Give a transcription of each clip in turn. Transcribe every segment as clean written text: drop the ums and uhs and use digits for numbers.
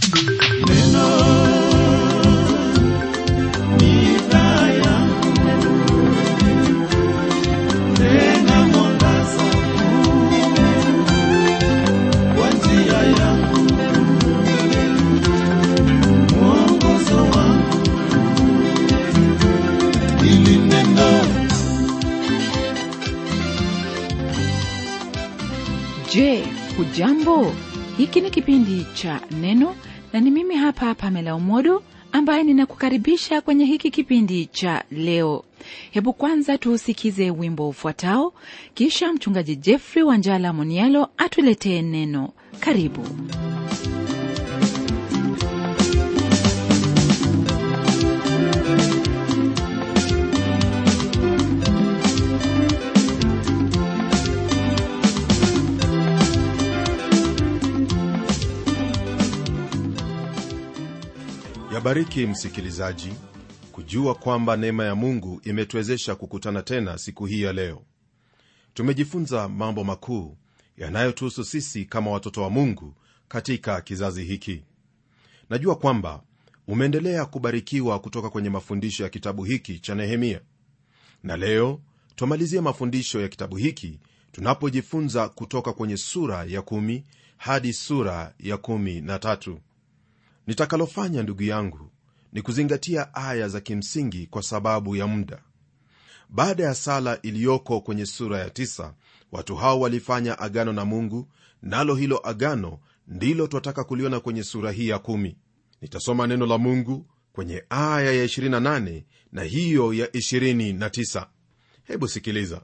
Je, hujambo? Hiki ni kipindi cha Neno na ni mimi hapa Pamela Omodo ambaye ninakukaribisha kwenye hiki kipindi cha leo. Hebu kwanza tuusikize wimbo ufuatao, kisha mchungaji Jeffrey Wanjala Monialo atuletee neno. Karibu. Yabariki msikilizaji kujua kwamba neema ya Mungu imetuwezesha kukutana tena siku hii ya leo. Tumejifunza mambo makuu yanayotuhusu sisi kama watoto wa Mungu katika kizazi hiki. Najua kwamba umeendelea kubarikiwa kutoka kwenye mafundisho ya kitabu hiki cha Nehemia. Na leo tumalizia mafundisho ya kitabu hiki tunapojifunza kutoka kwenye sura ya 10 hadi sura ya 13. Nitakalofanya ndugu yangu ni kuzingatia aya za kimsingi kwa sababu ya muda. Baada ya sala iliyoko kwenye sura ya 9, watu hao walifanya agano na Mungu, nalo hilo agano ndilo twataka kuliona kwenye sura hii ya 10. Nitasoma neno la Mungu kwenye aya ya 28 na hiyo ya 29. Hebu sikiliza.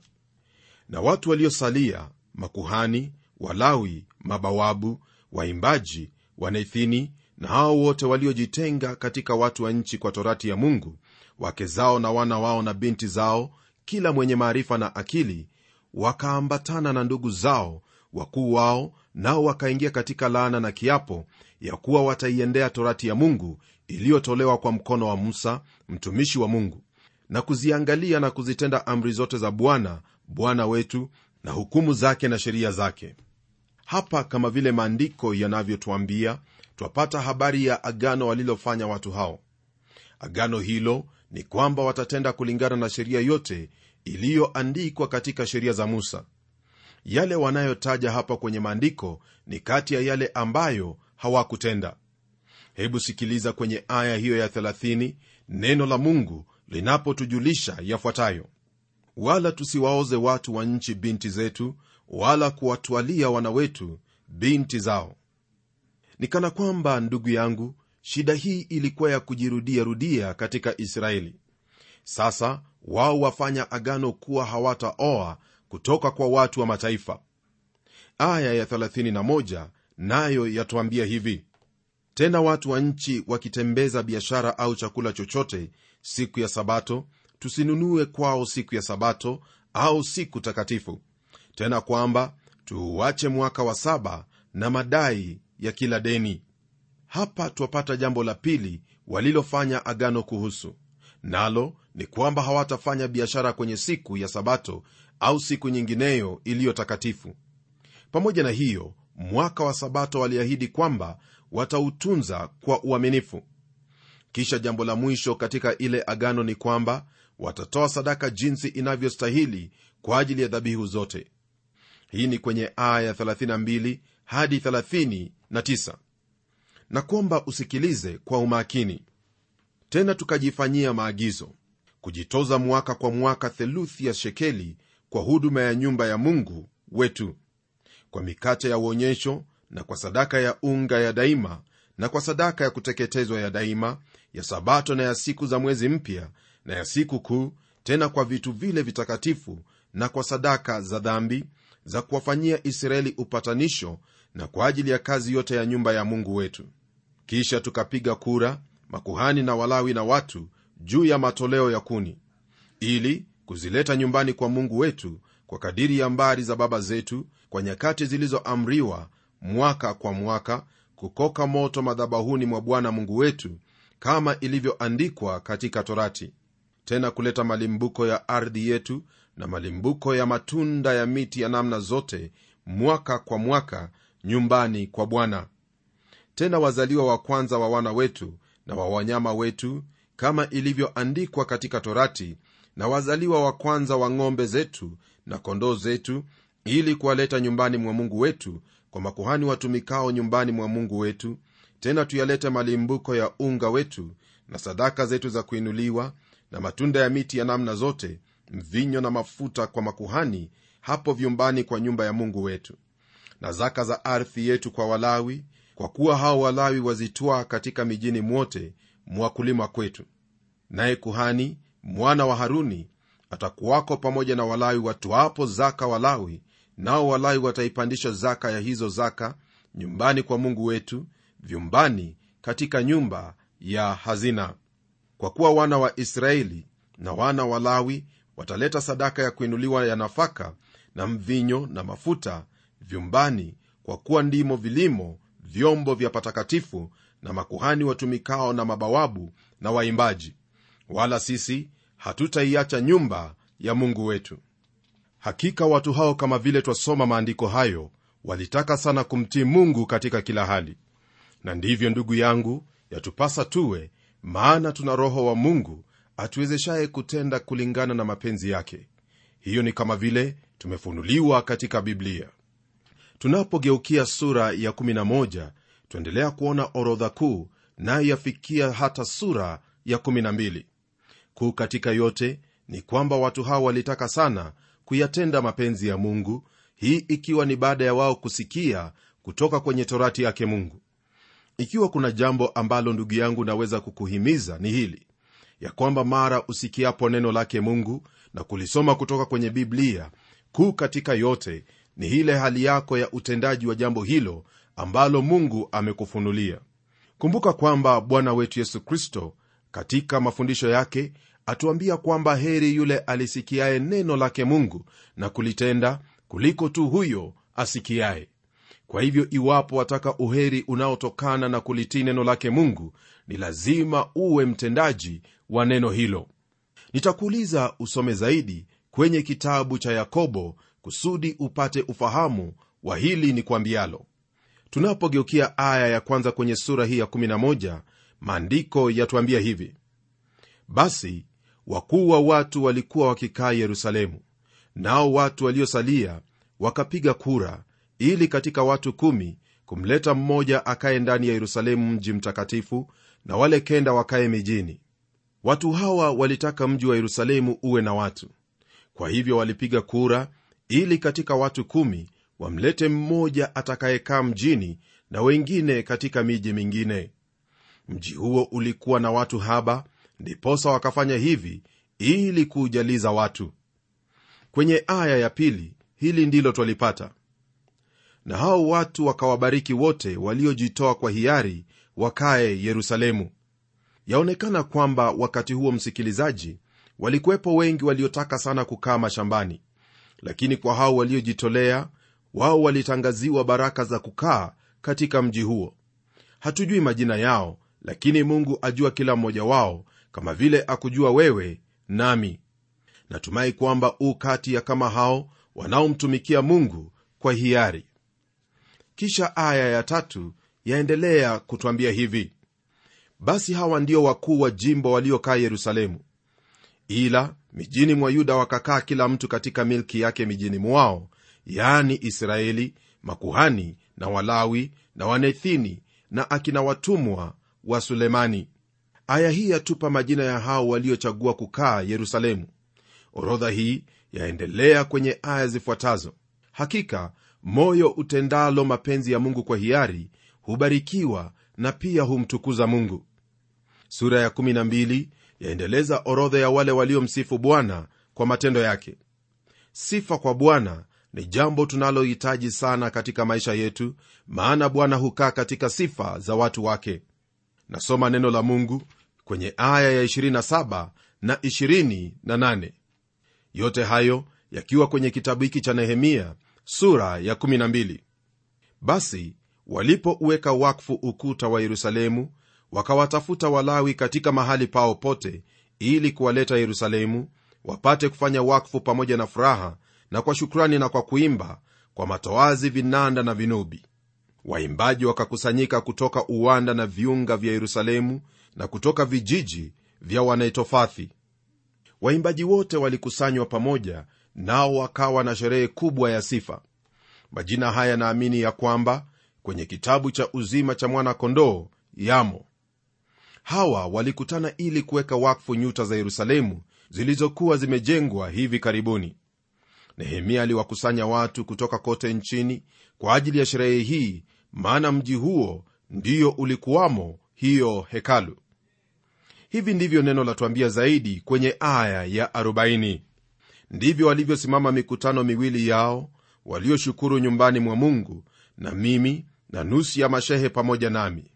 Na watu waliosalia, makuhani, Walawi, mabawabu, waimbaji, wanaithini na hao wote waliojitenga katika watu wa nchi kwa torati ya Mungu, wake zao na wana wao na binti zao, kila mwenye maarifa na akili, wakaambatana na ndugu zao wakuu wao, nao wakaingia katika laana na kiapo ya kuwa wataiendea torati ya Mungu iliyotolewa kwa mkono wa Musa mtumishi wa Mungu, na kuziangalia na kuzitenda amri zote za Bwana wetu, na hukumu zake na sheria zake. Hapa kama vile maandiko yanavyotuambia, twapata habari ya agano walilofanya watu hao. Agano hilo ni kwamba watatenda kulingana na sheria yote iliyoandikwa katika sheria za Musa. Yale wanayotaja hapa kwenye maandiko ni kati ya yale ambayo hawakutenda. Hebu sikiliza kwenye aya hiyo ya 30, neno la Mungu linapotujulisha yafuatayo: wala tusiwaoze watu wa nchi binti zetu, wala kuwatwalia wana wetu binti zao. Nikana kwamba ndugu yangu, shida hii ilikuwa ya kujirudia katika Israeli. Sasa wao wafanya agano kuwa hawataoa kutoka kwa watu wa mataifa. Aya ya 31 nayo yatuambia hivi: tena watu wa nchi wakitembeza biashara au chakula chochote siku ya Sabato, tusinunue kwao siku ya Sabato au siku takatifu, tena kwamba tuuache mwaka wa 7 na madai ya kila deni. Hapa twapata jambo la pili walilofanya agano kuhusu, nalo ni kwamba hawatafanya biashara kwenye siku ya Sabato au siku nyingineyo iliyo takatifu. Pamoja na hiyo, mwaka wa Sabato waliahidi kwamba watautunza kwa uaminifu. Kisha jambo la mwisho katika ile agano ni kwamba watatoa sadaka jinsi inavyostahili kwa ajili ya dhabihu zote. Hii ni kwenye aya 32 hadi 39. Na kwamba usikilize kwa umakini. Tena tukajifanyia maagizo kujitoza mwaka kwa mwaka theluthi ya shekeli kwa huduma ya nyumba ya Mungu wetu, kwa mikate ya uonyesho, na kwa sadaka ya unga ya daima, na kwa sadaka ya kuteketezwa ya daima, ya Sabato na ya siku za mwezi mpya na ya siku kuu, tena kwa vitu vile vitakatifu, na kwa sadaka za dhambi za kuwafanyia Israeli upatanisho, na kwa ajili ya kazi yote ya nyumba ya Mungu wetu. Kisha tukapiga kura, makuhani na Walawi na watu, juu ya matoleo ya kuni, ili kuzileta nyumbani kwa Mungu wetu kwa kadiri ya mbari za baba zetu, kwa nyakati zilizoamriwa mwaka kwa mwaka, kukoka moto madhabahuni mwa Bwana Mungu wetu, kama ilivyoandikwa katika Torati. Tena kuleta malimbuko ya ardhi yetu na malimbuko ya matunda ya miti ya namna zote mwaka kwa mwaka nyumbani kwa Bwana. tena wazaliwa wa kwanza wa wana wetu na wa wanyama wetu, kama ilivyoandikwa katika Torati, na wazaliwa wa kwanza wa ng'ombe zetu na kondoo zetu, ili kuwaleta nyumbani mwa Mungu wetu kwa makuhani watumikao nyumbani mwa Mungu wetu. Tena tuyalete malimbuko ya unga wetu na sadaka zetu za kuinuliwa na matunda ya miti ya namna zote, mvinyo na mafuta kwa makuhani hapo vyumbani kwa nyumba ya Mungu wetu, na zaka za ardhi yetu kwa Walawi, kwa kuwa hao Walawi wazitwaa katika mijini mwote mwa kulima kwetu. Naye kuhani mwana wa Haruni atakuwako pamoja na Walawi watwapo zaka Walawi, nao Walawi wataipandisha zaka ya hizo zaka nyumbani kwa Mungu wetu, vyumbani katika nyumba ya hazina. Kwa kuwa wana wa Israeli na wana wa Lawi wataleta sadaka ya kuinuliwa ya nafaka na mvinyo na mafuta vyumbani, kwa kuwa ndimo vilimo vyombo vya patakatifu na makuhani watumikao na mabawabu na waimbaji, wala sisi hatutaiacha nyumba ya Mungu wetu. Hakika watu hao, kama vile twasoma maandiko hayo, walitaka sana kumtii Mungu katika kila hali. Na ndivyo ndugu yangu yatupasa tuwe, maana tuna Roho wa Mungu atuwezeshaye kutenda kulingana na mapenzi yake. Hiyo ni kama vile tumefunuliwa katika Biblia. Tunapogeukia sura ya 11, tuendelea kuona orodha kuu, nayo yafikia hata sura ya 12. Kuu katika yote ni kwamba watu hao walitaka sana kuyatenda mapenzi ya Mungu, hii ikiwa ni baada ya wao kusikia kutoka kwenye Torati yake Mungu. Ikiwa kuna jambo ambalo ndugu yangu naweza kukuhimiza ni hili, ya kwamba mara usikiapo neno lake Mungu na kulisoma kutoka kwenye Biblia, kuu katika yote ni ile hali yako ya utendaji wa jambo hilo ambalo Mungu amekufunulia. Kumbuka kwamba Bwana wetu Yesu Kristo katika mafundisho yake atuambia kwamba heri yule alisikiaye neno lake Mungu na kulitenda, kuliko tu huyo asikiaye. Kwa hivyo iwapo wataka uheri unaotokana na kulitii neno lake Mungu, ni lazima uwe mtendaji wa neno hilo. Nitakuuliza usome zaidi kwenye kitabu cha Yakobo kusudi upate ufahamu wa hili ni kwambialo. Tunapogeukia aya ya kwanza kwenye sura hii ya 11, maandiko yatuambia hivi: basi wakuu wa watu walikuwa wakikaa Yerusalemu, nao watu waliosalia wakapiga kura, ili katika watu 10 kumleta mmoja akae ndani ya Yerusalemu mji mtakatifu, na wale 9 wakae mijini. Watu hawa walitaka mji wa Yerusalemu uwe na watu. Kwa hivyo walipiga kura ili katika watu 10 wamlete mmoja atakayekaa mjini na wengine katika miji mingine. Mji huo ulikuwa na watu haba, ndiposa wakafanya hivi ili kujaliza watu. Kwenye aya ya 2 hili ndilo twalipata: na hao watu wakawabariki wote waliojitoa kwa hiari wakae Yerusalemu. Yaonekana kwamba wakati huo, msikilizaji, walikuwepo wengi waliotaka sana kukaa mashambani, lakini kwa hao waliojitolea, wao walitangaziwa baraka za kukaa katika mji huo. Hatujui majina yao, lakini Mungu ajua kila mmoja wao, kama vile akujua wewe nami. Natumai kwamba kati ya kama hao wanaomtumikia Mungu kwa hiari. Kisha aya ya 3 yaendelea kutwambia hivi: basi hawa ndio wakuu wa jimbo waliokaa Yerusalemu, ila mijini mwa Yuda wakakaa kila mtu katika milki yake mijini mwao, yaani Israeli, makuhani na Walawi na Wanethini na akina watumwa wa Sulemani. Aya hii yatupa majina ya hao waliochagua kukaa Yerusalemu. Orodha hii yaendelea kwenye aya zifuatazo: hakika moyo utendalo mapenzi ya Mungu kwa hiari hubarikiwa na pia humtukuza Mungu. Sura ya 12 yaendeleza orodha ya wale waliomsifu Bwana kwa matendo yake. Sifa kwa Bwana ni jambo tunalohitaji sana katika maisha yetu, maana Bwana hukaa katika sifa za watu wake. Nasoma neno la Mungu kwenye aya ya 27 na 28, yote hayo yakiwa kwenye kitabu hiki cha Nehemia sura ya 12. Basi walipouweka wakfu ukuta wa Yerusalemu, wakawatafuta Walawi katika mahali pao pote, ili kuwaleta Yerusalemu wapate kufanya wakfu pamoja na furaha na kwa shukrani na kwa kuimba, kwa matoazi, vinanda na vinubi. Waimbaji wakakusanyika kutoka uwanda na viunga vya Yerusalemu na kutoka vijiji vya Wanetofathi. Waimbaji wote walikusanywa pamoja, nao wakawa na sherehe kubwa ya sifa. Majina haya naamini ya kwamba kwenye kitabu cha uzima cha Mwana-Kondoo yamo. Hawa walikutana ili kuweka wakfu nyuta za Yerusalemu zilizokuwa zimejengwa hivi karibuni. Nehemia aliwakusanya watu kutoka kote nchini kwa ajili ya sherehe hii, maana mji huo ndio ulikuwamo hiyo hekalu. Hivi ndivyo neno latuambia zaidi kwenye aya ya 40. Ndivyo walivyosimama mikutano miwili yao, walioshukuru nyumbani mwa Mungu, na mimi na nusu ya mashehe pamoja nami.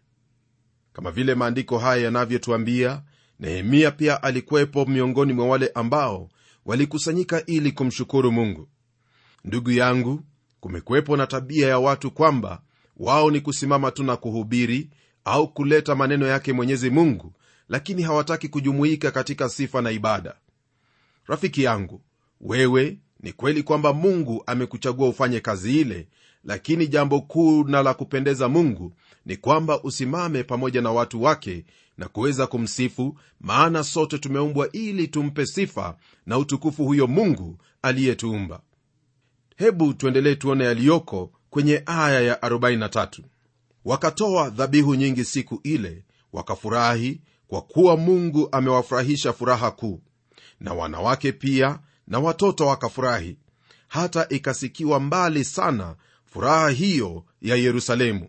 Kama vile maandiko haya yanavyotuambia, Nehemia pia alikuwepo miongoni mwa wale ambao walikusanyika ili kumshukuru Mungu. Ndugu yangu, kumekuwepo na tabia ya watu kwamba wao ni kusimama tu na kuhubiri au kuleta maneno yake Mwenyezi Mungu, lakini hawataki kujumuika katika sifa na ibada. Rafiki yangu, wewe ni kweli kwamba Mungu amekuchagua ufanye kazi ile, lakini jambo kuu na la kupendeza Mungu ni kwamba usimame pamoja na watu wake na kuweza kumsifu, maana sote tumeumbwa ili tumpe sifa na utukufu huyo Mungu aliyetuumba. Hebu tuendelee tuone yaliyoko kwenye aya ya 43. Wakatoa dhabihu nyingi siku ile, wakafurahi kwa kuwa Mungu amewafurahisha furaha kuu, na wanawake pia na watoto wakafurahi, hata ikasikiwa mbali sana furaha hiyo ya Yerusalemu.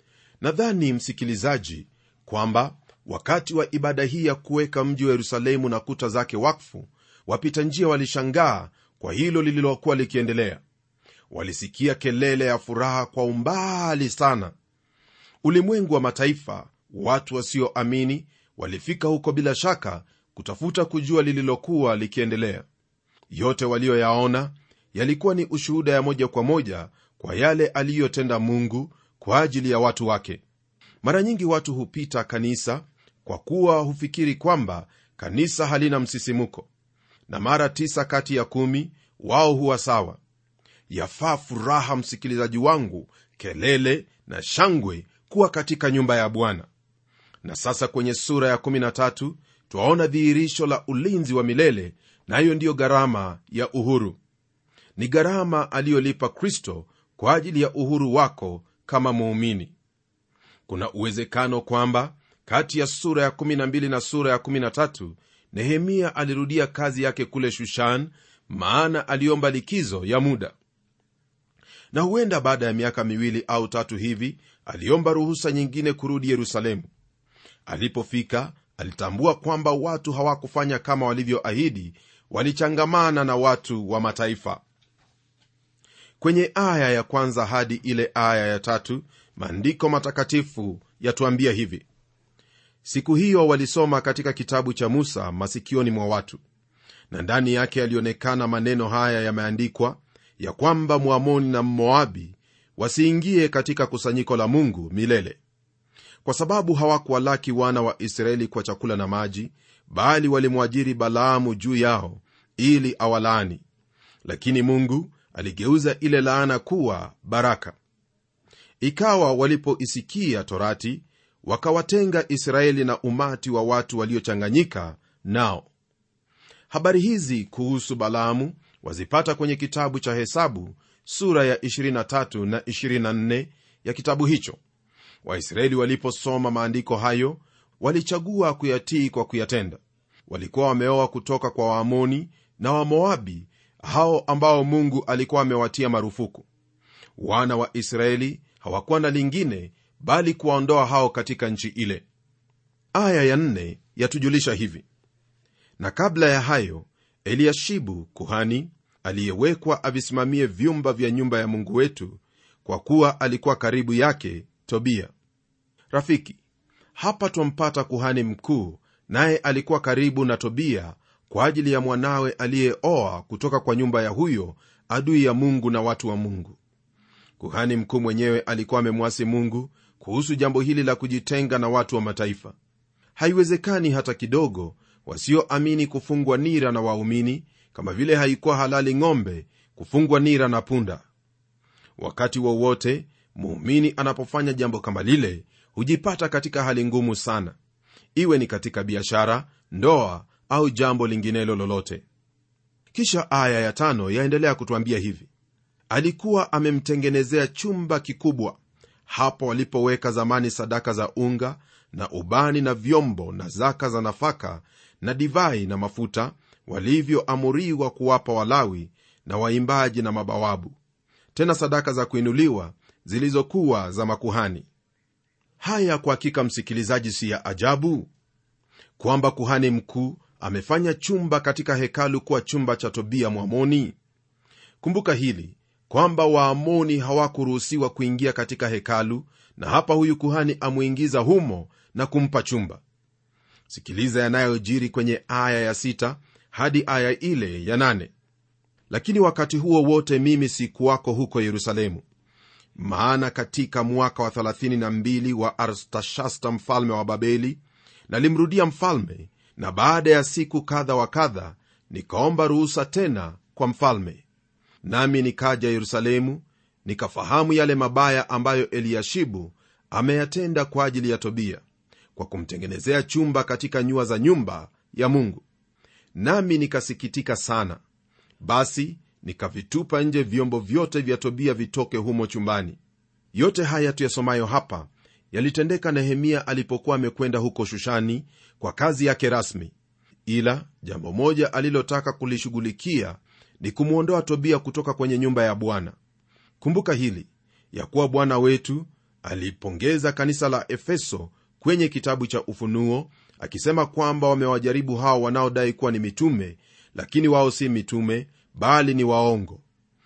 Nadhani msikilizaji, kwamba wakati wa ibada hii ya kuweka mji wa Yerusalemu na kuta zake wakfu, wapita njia walishangaa kwa hilo lililokuwa likiendelea. Walisikia kelele ya furaha kwa umbali sana. Ulimwengu wa mataifa, watu wasioamini, walifika huko bila shaka kutafuta kujua lililokuwa likiendelea. Yote walioyaona yalikuwa ni ushuhuda ya moja kwa moja kwa yale aliyotenda Mungu kwa ajili ya watu wake. Mara nyingi watu hupita kanisa kwa kuwa hufikiri kwamba kanisa halina msisimuko, na mara 9 kati ya 10 wao huwa sawa. Yafaa furaha, msikilizaji wangu, kelele na shangwe kuwa katika nyumba ya Bwana. Na sasa kwenye sura ya 13 twaona dhihirisho la ulinzi wa milele, na hiyo ndiyo gharama ya uhuru. Ni gharama aliyolipa Kristo kwa ajili ya uhuru wako kama muumini. Kuna uwezekano kwamba kati ya sura ya 12 na sura ya 13 Nehemia alirudia kazi yake kule Shushan, maana aliomba likizo ya muda. Na huenda baada ya miaka 2 au 3 hivi aliomba ruhusa nyingine kurudi Yerusalemu. Alipofika alitambua kwamba watu hawakufanya kama walivyoahidi, walichangamana na watu wa mataifa. Kwenye aya ya kwanza hadi ile aya ya 3 maandiko matakatifu yatuambia hivi: siku hiyo walisoma katika kitabu cha Musa masikioni mwa watu, na ndani yake yalionekana maneno haya yameandikwa, ya kwamba Mwamoni na Mmoabi wasiingie katika kusanyiko la Mungu milele, kwa sababu hawakuwalaki wana wa Israeli kwa chakula na maji, bali walimwajiri Balaamu juu yao ili awalaani. Lakini Mungu aligeuza ile laana kuwa baraka. Ikawa walipoisikia Torati, wakawatenga Israeli na umati wa watu waliochanganyika nao. Habari hizi kuhusu Balaamu wazipata kwenye kitabu cha Hesabu sura ya 23 na 24 ya kitabu hicho. Waisraeli waliposoma maandiko hayo walichagua kuyatii kwa kuyatenda. Walikuwa wameoa kutoka kwa Waamoni na Wamoabi, hao ambao Mungu alikuwa amewatia marufuku. Wana wa Israeli hawakuwa na lingine bali kuwaondoa hao katika nchi ile. Aya ya 4 yatujulisha hivi: na kabla ya hayo Eliashibu kuhani aliyewekwa avisimamie vyumba vya nyumba ya Mungu wetu, kwa kuwa alikuwa karibu yake Tobia. Rafiki, hapa twampata kuhani mkuu, naye alikuwa karibu na Tobia kwa ajili ya mwanawe aliyeoa kutoka kwa nyumba ya huyo adui ya Mungu na watu wa Mungu. Kuhani mkuu mwenyewe alikuwa amemwasi Mungu kuhusu jambo hili la kujitenga na watu wa mataifa. Haiwezekani hata kidogo wasioamini kufungwa nira na waumini, kama vile haikuwa halali ng'ombe kufungwa nira na punda. Wakati wowote muumini anapofanya jambo kama lile hujipata katika hali ngumu sana, iwe ni katika biashara, ndoa au jambo linginelo lolote. Kisha aya ya 5 yaendelea kutuambia hivi: alikuwa amemtengenezea chumba kikubwa hapo walipoweka zamani sadaka za unga na ubani na vyombo na zaka za nafaka na divai na mafuta, walivyoamuriwa kuwapa Walawi na waimbaji na mabawabu, tena sadaka za kuinuliwa zilizokuwa za makuhani. Haya kwa hakika, msikilizaji, si ya ajabu kwamba kuhani mkuu amefanya chumba katika hekalu kuwa chumba cha Tobia Mwamoni. Kumbuka hili kwamba Waamoni hawakuruhusiwa kuingia katika hekalu, na hapa huyu kuhani amuingiza humo na kumpa chumba. Sikiliza yanayojiri kwenye aya ya 6 hadi aya ile ya 8. Lakini wakati huo wote mimi sikuwako huko Yerusalemu, maana katika mwaka wa 32 wa Artashasta mfalme wa Babeli nalimrudia mfalme, na baada ya siku kadha wa kadha nikaomba ruhusa tena kwa mfalme. Nami nikaja Yerusalemu, nikafahamu yale mabaya ambayo Eliashibu ameyatenda kwa ajili ya Tobia, kwa kumtengenezea chumba katika nyua za nyumba ya Mungu. Nami nikasikitika sana. Basi nikavitupa nje vyombo vyote vya Tobia vitoke humo chumbani. Yote haya tuyasomayo hapa yalitendeka Nehemia alipokuwa amekwenda huko Shushani kwa kazi yake rasmi, ila jambo moja alilotaka kulishughulikia ni kumuondoa Tobia kutoka kwenye nyumba ya Bwana. Kumbuka hili ya kuwa Bwana wetu alipongeza kanisa la Efeso kwenye kitabu cha Ufunuo akisema kwamba wamewajaribu hao wanaodai kuwa ni mitume, lakini wao si mitume bali ni waongo.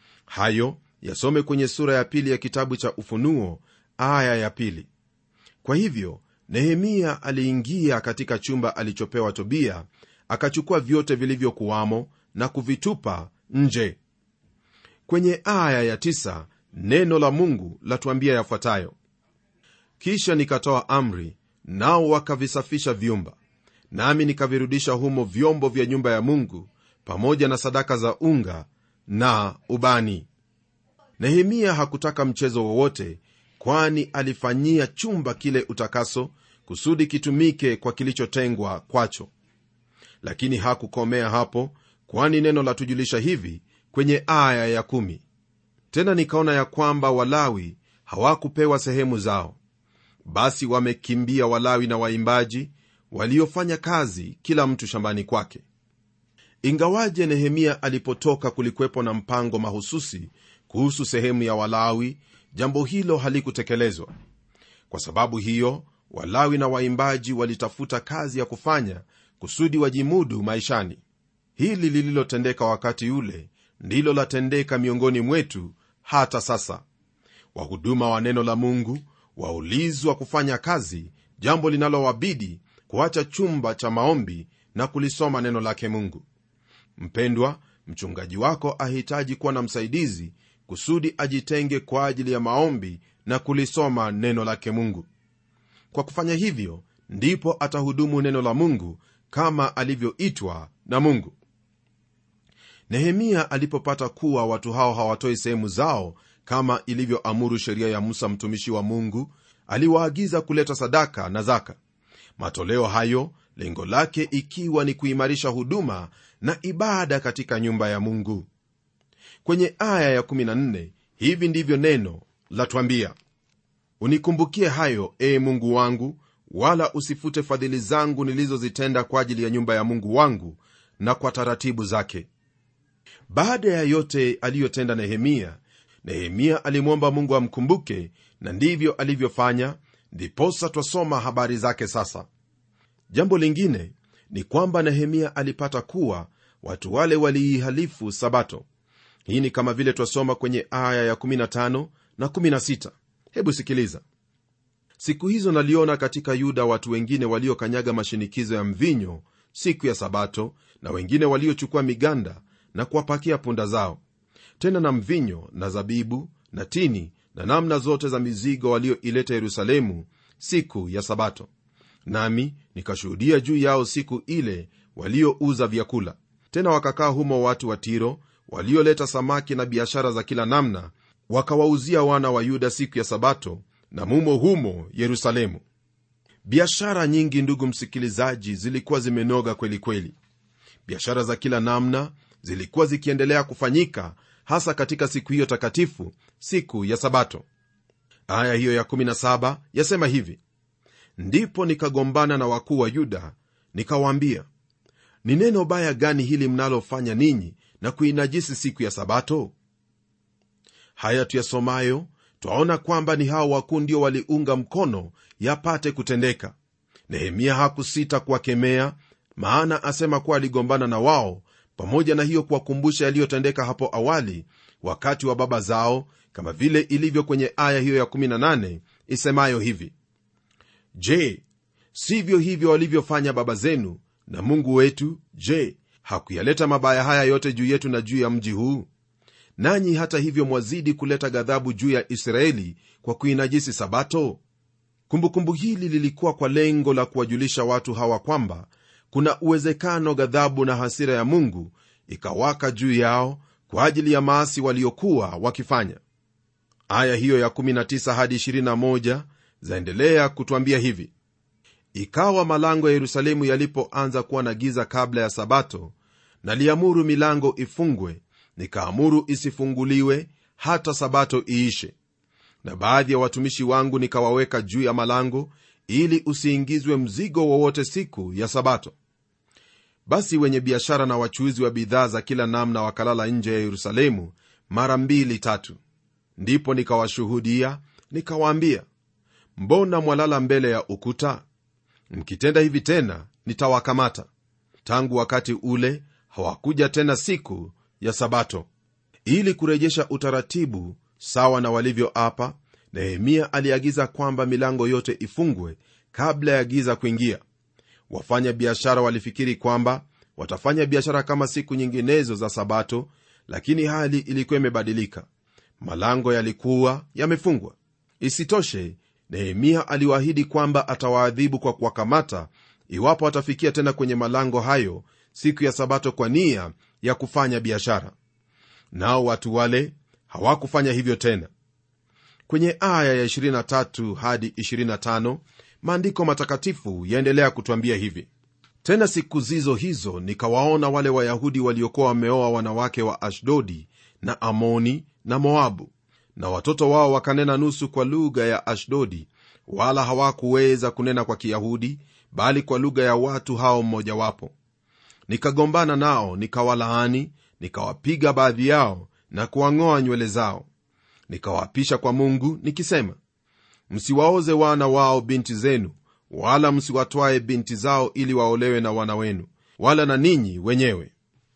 Hayo yasome kwenye sura ya 2 ya kitabu cha Ufunuo aya ya 2. Kwa hivyo Nehemia aliingia katika chumba alichopewa Tobia, akachukua vyote vilivyokuwamo na kuvitupa nje. Kwenye aya ya 9 neno la Mungu latuambia yafuatayo: kisha nikatoa amri, nao wakavisafisha vyumba, nami nikavirudisha humo vyombo vya nyumba ya Mungu pamoja na sadaka za unga na ubani. Nehemia hakutaka mchezo wowote, kwani alifanyia chumba kile utakaso kusudi kitumike kwa kilichotengwa kwacho. Lakini hakukomea hapo, kwani neno latujulisha hivi kwenye aya ya 10: tena nikaona ya kwamba Walawi hawakupewa sehemu zao, basi wamekimbia Walawi na waimbaji waliofanya kazi kila mtu shambani kwake. Ingawaje Nehemia alipotoka kulikuwepo na mpango mahususi kuhusu sehemu ya Walawi, jambo hilo halikutekelezwa. Kwa sababu hiyo, Walawi na waimbaji walitafuta kazi ya kufanya kusudi wajimudu maishani. Hili lililotendeka wakati ule ndilo latendeka miongoni mwetu hata sasa. Wahuduma wa neno la Mungu waulizwa kufanya kazi, jambo linalowabidi kuacha chumba cha maombi na kulisoma neno lake Mungu. Mpendwa, mchungaji wako ahitaji kuwa na msaidizi kusudi ajitenge kwa ajili ya maombi na kulisoma neno lake Mungu. Kwa kufanya hivyo ndipo atahudumu neno la Mungu kama alivyoitwa na Mungu. Nehemia alipopata kuwa watu hao hawatoi sehemu zao kama ilivyoamuru sheria ya Musa mtumishi wa Mungu, aliwaagiza kuleta sadaka na zaka. Matoleo hayo lengo lake ikiwa ni kuimarisha huduma na ibada katika nyumba ya Mungu. Kwenye aya ya 14 hivi ndivyo neno latuambia: unikumbukie hayo, Mungu wangu, wala usifute fadhili zangu nilizozitenda kwa ajili ya nyumba ya Mungu wangu na kwa taratibu zake. Baada ya yote aliyotenda Nehemia alimwomba Mungu amkumbuke, na ndivyo alivyofanya. Ndiposa twasoma habari zake sasa. Jambo lingine ni kwamba Nehemia alipata kuwa watu wale waliihalifu Sabato. Hii ni kama vile twasoma kwenye aya ya 15 na 16. Hebu sikiliza: siku hizo naliona katika Yuda watu wengine waliokanyaga mashinikizo ya mvinyo siku ya Sabato, na wengine waliochukua miganda na kuwapakia punda zao, tena na mvinyo na zabibu na tini na namna zote za mizigo walioileta Yerusalemu siku ya Sabato. Nami nikashuhudia juu yao siku ile waliouza vyakula. Tena wakakaa humo watu wa Tiro walioleta samaki na biashara za kila namna wakawauzia wana wa Yuda siku ya Sabato, na mumo humo Yerusalemu. Biashara nyingi, ndugu msikilizaji, zilikuwa zimenoga kweli kweli. Biashara za kila namna zilikuwa zikiendelea kufanyika, hasa katika siku hiyo takatifu, siku ya Sabato. Aya hiyo ya 17 yasema hivi: ndipo nikagombana na wakuu wa Yuda, nikawaambia, ni neno baya gani hili mnalofanya ninyi na kuinajisi siku ya Sabato? Haya tuyasomayo twaona kwamba ni hao wakuu ndio waliunga mkono yapate kutendeka. Nehemia hakusita kuwakemea, maana asema kuwa aligombana na wao, pamoja na hiyo kuwakumbusha yaliyotendeka hapo awali wakati wa baba zao, kama vile ilivyo kwenye aya hiyo ya 18 isemayo hivi: je, sivyo hivyo walivyofanya baba zenu, na Mungu wetu, je, hakuyaleta mabaya haya yote juu yetu na juu ya mji huu? Nanyi hata hivyo mwazidi kuleta ghadhabu juu ya Israeli kwa kuinajisi Sabato. Kumbukumbu hili lilikuwa kwa lengo la kuwajulisha watu hawa kwamba kuna uwezekano ghadhabu na hasira ya Mungu ikawaka juu yao kwa ajili ya maasi waliokuwa wakifanya. Aya hiyo ya 19 hadi 21 zaendelea kutuambia hivi: ikawa malango ya Yerusalemu yalipoanza kuwa na giza kabla ya Sabato, naliamuru milango ifungwe, nikaamuru isifunguliwe hata Sabato iishe. Na baadhi ya watumishi wangu nikawaweka juu ya malango, ili usiingizwe mzigo wowote siku ya Sabato. Basi wenye biashara na wachuuzi wa bidhaa za kila namna wakalala nje ya Yerusalemu mara 2-3. Ndipo nikawashuhudia, nikawaambia, mbona mwalala mbele ya ukuta? Mkitenda hivi tena nitawakamata. Tangu wakati ule hawakuja tena siku ya Sabato. Ili kurejesha utaratibu sawa na walivyoapa, Nehemia aliagiza kwamba milango yote ifungwe kabla ya giza kuingia. Wafanya biashara walifikiri kwamba watafanya biashara kama siku nyinginezo za Sabato, lakini hali ilikuwa imebadilika. Malango yalikuwa yamefungwa. Isitoshe, Nehemia aliwaahidi kwamba atawaadhibu kwa kuwakamata iwapo watafikia tena kwenye malango hayo siku ya Sabato kwa nia ya kufanya biashara. Nao watu wale hawakufanya hivyo tena. Kwenye aya ya 23 hadi 25 maandiko matakatifu yaendelea kutuambia hivi: tena siku zizo hizo nikawaona wale Wayahudi waliokuwa wameoa wanawake wa Ashdodi na Amoni na Moabu, na watoto wao wakanena nusu kwa lugha ya Ashdodi, wala hawakuweza kunena kwa Kiyahudi, bali kwa lugha ya watu hao mmojawapo. Nikagombana nao, nikawalaani, nikawapiga baadhi yao na kuwang'oa nywele zao. Nikawaapisha kwa Mungu nikisema, msiwaoze wana wao binti zenu, wala msiwatwae binti zao ili waolewe na wana wenu, wala na ninyi wenyewe.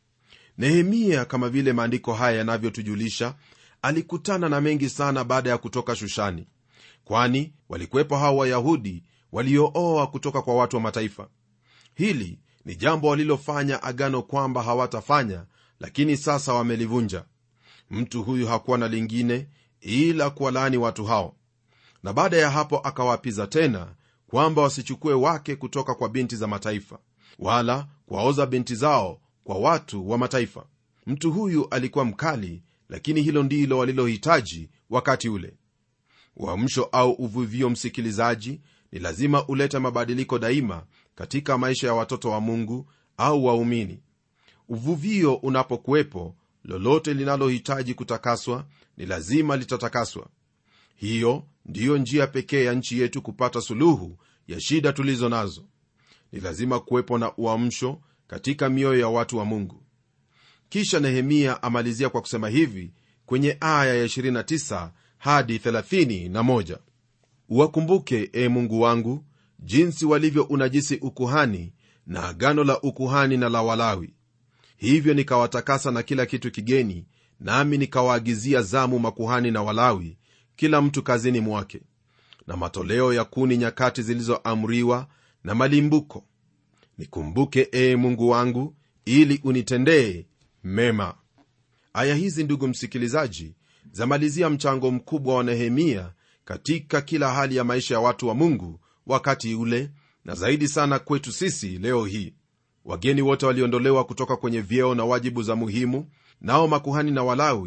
Nehemia, kama vile maandiko haya yanavyotujulisha, alikutana na mengi sana baada ya kutoka Shushani, kwani walikuwepo hao Wayahudi waliooa kutoka kwa watu wa mataifa. Hili ni jambo walilofanya agano kwamba hawatafanya, lakini sasa wamelivunja. Mtu huyu hakuwa na lingine ila kuwalaani watu hao, na baada ya hapo akawaapiza tena kwamba wasichukue wake kutoka kwa binti za mataifa, wala kuwaoza binti zao kwa watu wa mataifa. Mtu huyu alikuwa mkali, lakini hilo ndilo walilohitaji wakati ule. Uamsho au uvuvio, msikilizaji, ni lazima ulete mabadiliko daima katika maisha ya watoto wa Mungu au waumini. Uvuvio unapokuwepo, lolote linalohitaji kutakaswa ni lazima litatakaswa. Hiyo ndiyo njia pekee ya nchi yetu kupata suluhu ya shida tulizo nazo. Ni lazima kuwepo na uamsho katika mioyo ya watu wa Mungu. Kisha Nehemia amalizia kwa kusema hivi kwenye aya ya 29 hadi 31: uwakumbuke, Mungu wangu, jinsi walivyo unajisi ukuhani na agano la ukuhani na la Walawi. Hivyo nikawatakasa na kila kitu kigeni, nami nikawaagizia zamu makuhani na Walawi, kila mtu kazini mwake, na matoleo ya kuni nyakati zilizoamriwa na malimbuko. Nikumbuke, Mungu wangu, ili unitendee mema. Aya hizi, ndugu msikilizaji, zamalizia mchango mkubwa wa Nehemia katika kila hali ya maisha ya watu wa Mungu wakati ule, na zaidi sana kwetu sisi leo hii. Wageni wote waliondolewa kutoka kwenye vyeo na wajibu za muhimu, nao makuhani na Walawi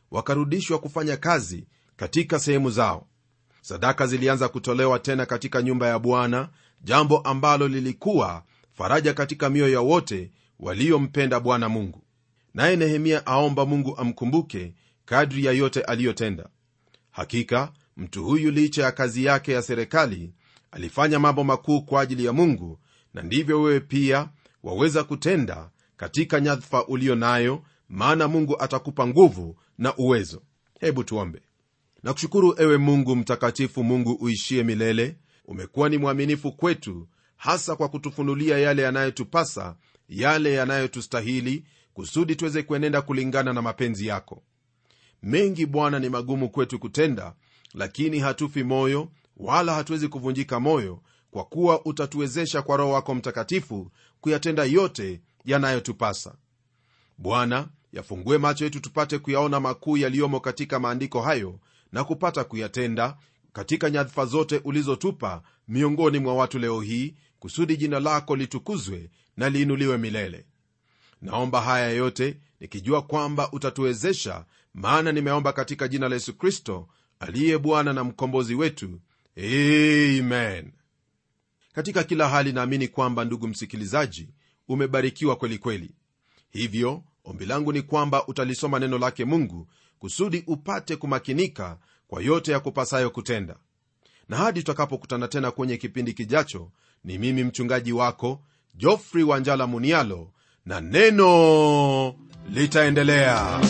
wakarudishwa kufanya kazi katika sehemu zao. Sadaka zilianza kutolewa tena katika nyumba ya Bwana, jambo ambalo lilikuwa faraja katika mioyo ya wote waliompenda Bwana Mungu. Naye Nehemia aomba Mungu amkumbuke kadri ya yote aliyotenda. Hakika mtu huyu licha ya kazi yake ya serikali alifanya mambo makuu kwa ajili ya Mungu, na ndivyo wewe pia waweza kutenda katika nyadhifa ulio nayo, maana Mungu atakupa nguvu na uwezo. Hebu tuombe. Nakushukuru ewe Mungu mtakatifu, Mungu uishie milele. Umekuwa ni mwaminifu kwetu, hasa kwa kutufunulia yale yanayotupasa, yale yanayotustahili, kusudi tuweze kuenenda kulingana na mapenzi yako. Mengi Bwana ni magumu kwetu kutenda, lakini hatufi moyo wala hatuwezi kuvunjika moyo, kwa kuwa utatuwezesha kwa Roho wako Mtakatifu kuyatenda yote yanayotupasa. Bwana, yafungue macho yetu tupate kuyaona makuu yaliyomo katika maandiko hayo, na kupata kuyatenda katika nyadhifa zote ulizotupa miongoni mwa watu leo hii, kusudi jina lako litukuzwe na liinuliwe milele. Naomba haya yote nikijua kwamba utatuwezesha, maana nimeomba katika jina la Yesu Kristo aliye Bwana na mkombozi wetu. Amen. Katika kila hali naamini kwamba, ndugu msikilizaji, umebarikiwa kweli kweli. Hivyo ombi langu ni kwamba utalisoma neno lake Mungu kusudi upate kumakinika kwa yote ya kupasayo kutenda. Na hadi tutakapokutana tena kwenye kipindi kijacho, ni mimi mchungaji wako Geoffrey Wanjala Munialo, na neno litaendelea.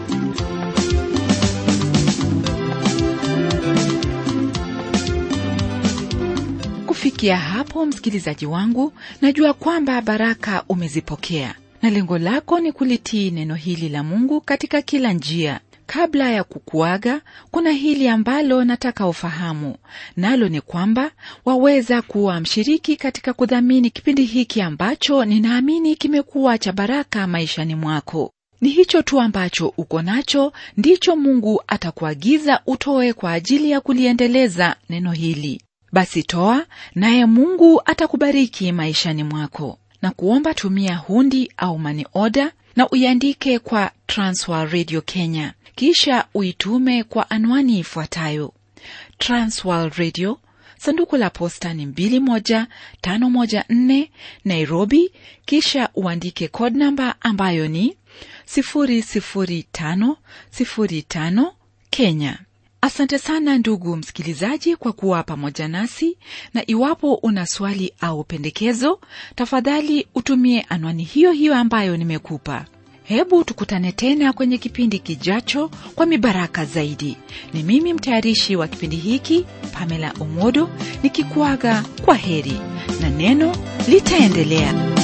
Kufikia hapo, msikilizaji wangu, najua kwamba baraka umezipokea, na lengo lako ni kulitii neno hili la Mungu katika kila njia. Kabla ya kukuaga, kuna hili ambalo nataka ufahamu, nalo ni kwamba waweza kuwa mshiriki katika kudhamini kipindi hiki ambacho ninaamini kimekuwa cha baraka maishani mwako. Ni hicho tu ambacho uko nacho ndicho Mungu atakuagiza utoe kwa ajili ya kuliendeleza neno hili. Basi toa, naye Mungu atakubariki maishani mwako. Na kuomba tumia hundi au money order na uiandike kwa Transworld Radio Kenya, kisha uitume kwa anwani ifuatayo: Transworld Radio, sanduku la posta ni 21514 Nairobi, kisha uandike code number ambayo ni 00505 Kenya. Asante sana ndugu msikilizaji kwa kuwa pamoja nasi, na iwapo una swali au pendekezo, tafadhali utumie anwani hiyo hiyo ambayo nimekupa. Hebu tukutane tena kwenye kipindi kijacho kwa mibaraka zaidi. Ni mimi mtayarishi wa kipindi hiki, Pamela Omodo, nikikuaga kwa heri, na neno litaendelea.